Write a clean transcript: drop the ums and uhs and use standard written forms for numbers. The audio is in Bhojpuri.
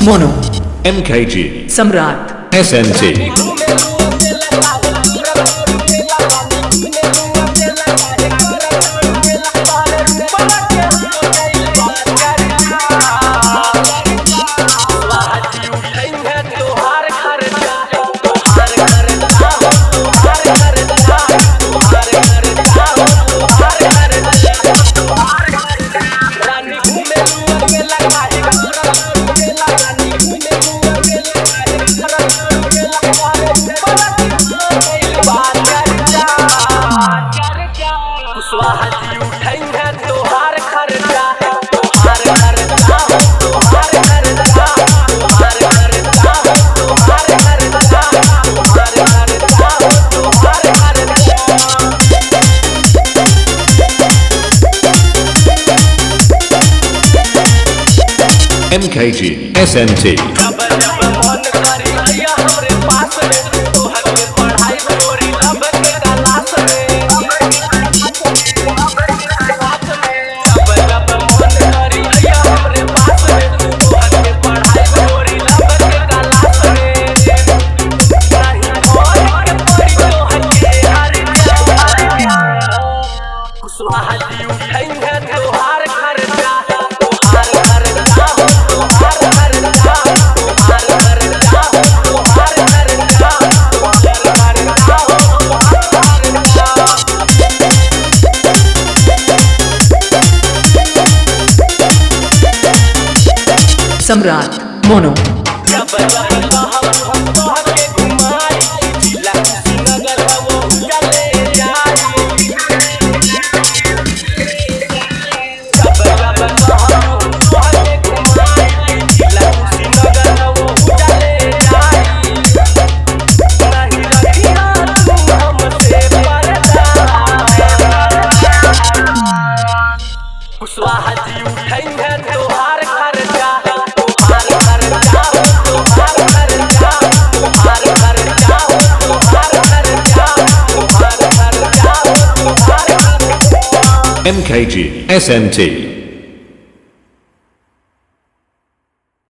मोनो MKG सम्राट SNT स्वाहाजी उठेंगे तोहार खर्चा तोहार खर्चा तोहार खर्चा तोहार खर्चा तोहार खर्चा तोहार खर्चा तोहार खर्चा MKG SNT स्वाहाजी उठेंगे तोहार खर्चा तोहार खर्चा तोहार खर्चा तोहार खर्चा तोहार खर्चा तोहार खर्चा सम्राट मोनो स्वाहाजी उठेंगे तोहार खर्चा तोहार खर्चा तोहार खर्चा तोहार खर्चा तोहार खर्चा तोहार खर्चा तोहार खर्चा MKG SNT